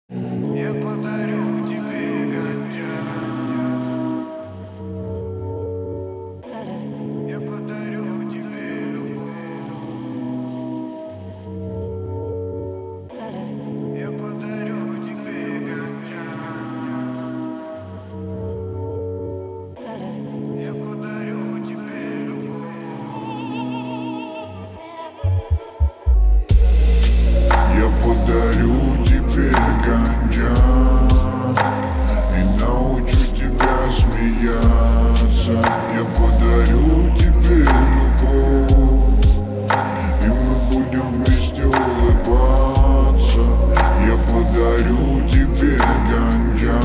Я подарю тебе ганджа. Я подарю тебе любовь. Я подарю тебе ганджа. Я подарю тебе любовь. Я подарю тебе ганджа и научу тебя смеяться. Я подарю тебе любовь, и мы будем вместе улыбаться. Я подарю тебе ганджа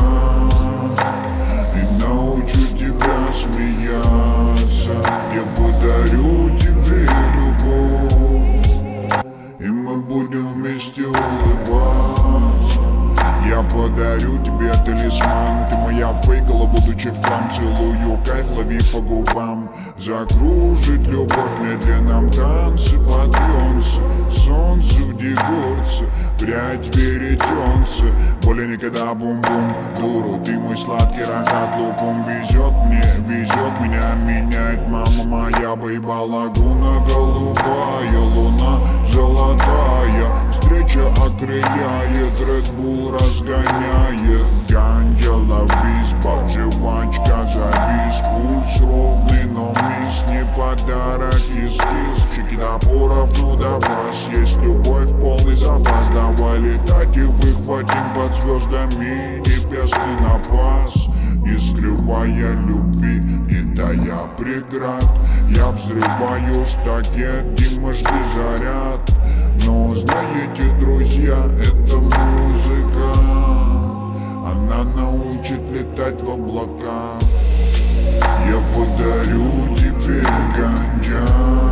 и научу тебя смеяться. Я подарю тебе любовь, и мы будем вместе улыбаться. Я подарю тебе талисман. Ты моя фейкала, будучи в хлам. Целую кайф, лови по губам. Закружит любовь в медленном танце. Подъемся, солнце в дегурце, прядь веретенце. Более никогда бум-бум, дуру. Ты мой сладкий ракат лупом. Везет меня меняет мама моя. Бейба лагуна голубая, луна золотая. Встреча окрыляет, Red Bull разгоняет. Ганджа, ловись, бак, жвачка, завис. Пульс ровный, но мисс не подарок. Кис-кис, чеки до поровну до вас. Есть любовь, полный запас. Давай летать и выхватим под звездами небесный напас. Не скрывая любви, не тая преград. Я взрываю штакет, Дима, жди заряд. Но знаете, друзья, это музыка. Она научит летать в облаках. Я подарю тебе ганджа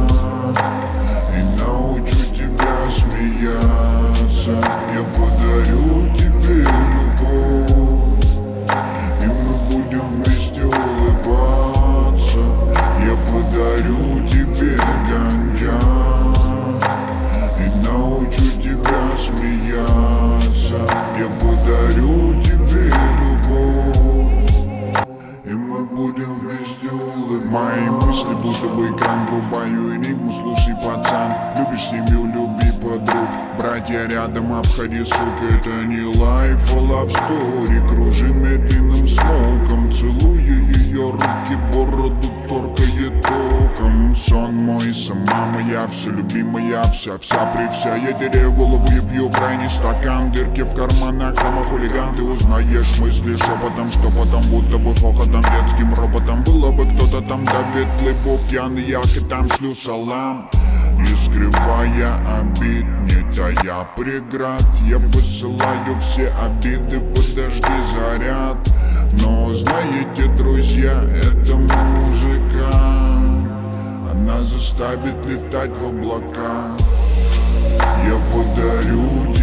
и научу тебя смеяться. Я подарю тебе любовь, и мы будем вместе улыбаться. Я подарю тебе ганджа и научу тебя смеяться. Я подарю тебе любовь, и мы будем вместе улыбаться. Мои мысли будто бы экран, врубаю энигму. Слушай, пацан, любишь семью, люби подруг. Братья рядом, обходи, сука. Это не лайф, а love story. Кружим медленным смоком, целую ее руки, бороду торкает током. Сон мой, сама моя, все любимая, вся при вся. Я теряю голову и пью крайний стакан. Дырки в карманах, там хулиган. Ты узнаешь мысли шепотом, что потом будто бы хохотом, детским роботом. Было бы кто-то там, Давид, Лейбо, пьяный, я и там шлю салам. Не скрывая обид, не тая преград. Я посылаю все обиды, подожди заряд. Но знаете, друзья, это музыка. Она заставит летать в облаках. Я подарю